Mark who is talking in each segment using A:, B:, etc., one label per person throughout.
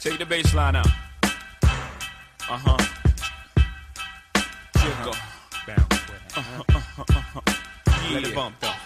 A: Take the bass line out. Jiggle.
B: Bounce.
A: Yeah. Let it bump though.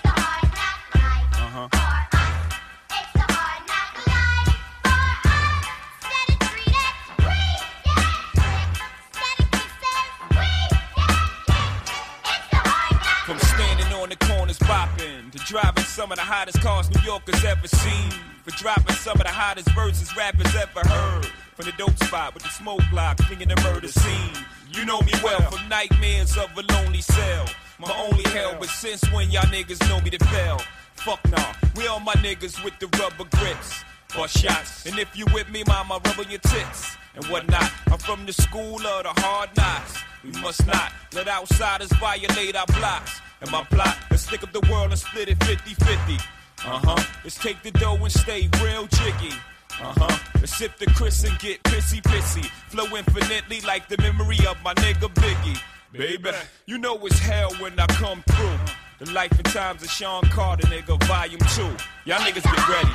A: From standing on the corners bopping to driving some of the hottest cars New Yorkers ever seen, for dropping some of the hottest verses rappers ever heard, from the dope spot with the smoke block, clinging the murder scene. You know me well from nightmares of a lonely cell. My only hell, but since when y'all niggas know me to fail? Fuck nah, we all my niggas with the rubber grips. Bust shots, and if you with me, mama, rub on your tits and whatnot. I'm from the school of the hard knocks. We must not let outsiders violate our blocks. And my plot is stick up the world and split it 50-50. Let's take the dough and stay real jiggy. Let's sip the Chris and get pissy. Flow infinitely like the memory of my nigga Biggie. Baby, you know it's hell when I come through. The life and times of Sean Carter, nigga, volume 2. Y'all niggas get ready.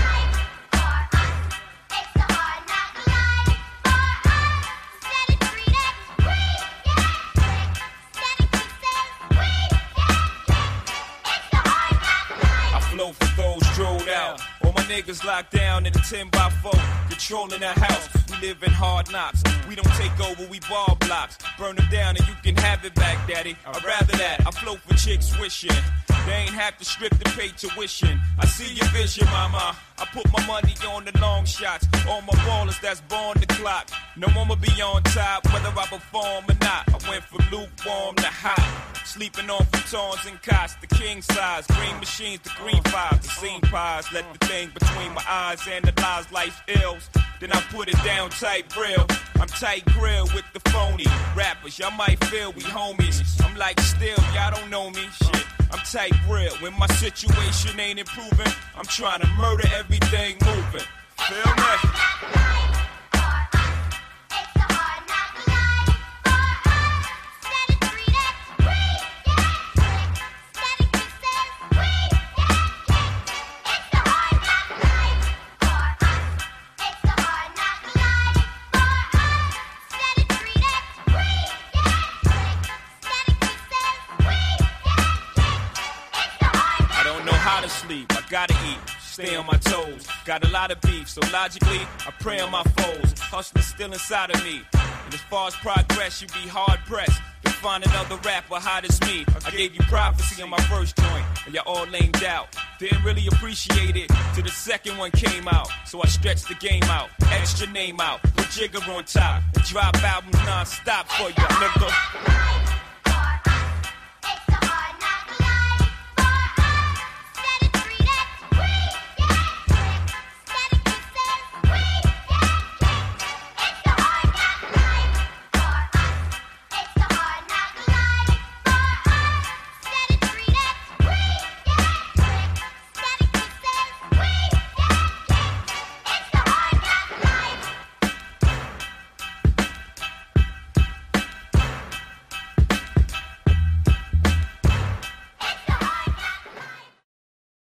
A: Flow for those drilled out. All my niggas locked down in a 10x4, controlling the house. We live in hard knocks. We don't take over, we ball blocks. Burn them down and you can have it back, daddy. I'd rather that. I flow for chicks wishing they ain't have to strip to pay tuition. I see your vision, mama. I put my money on the long shots. All my ballers that's born the clock. No one will be on top, whether I perform or not. I went from lukewarm to hot. Sleeping on futons and cots, the king size. Green machines, the green fives, the scene pies. Let the thing between my eyes analyze life ills. Then I put it down tight real. I'm tight grill with the phony rappers. Y'all might feel we homies. I'm like still, y'all don't know me. Shit, I'm tight real. When my situation ain't improving, I'm trying to murder everything moving. Feel me? Sleep, I gotta eat, stay on my toes. Got a lot of beef, so logically, I pray on my foes. Hustler's still inside of me. And as far as progress, you be hard pressed to find another rapper hot as me. I gave you prophecy on my first joint, and y'all all lamed out. Didn't really appreciate it till the second one came out. So I stretched the game out, extra name out, put Jigger on top, and drop albums non-stop for ya, nigga.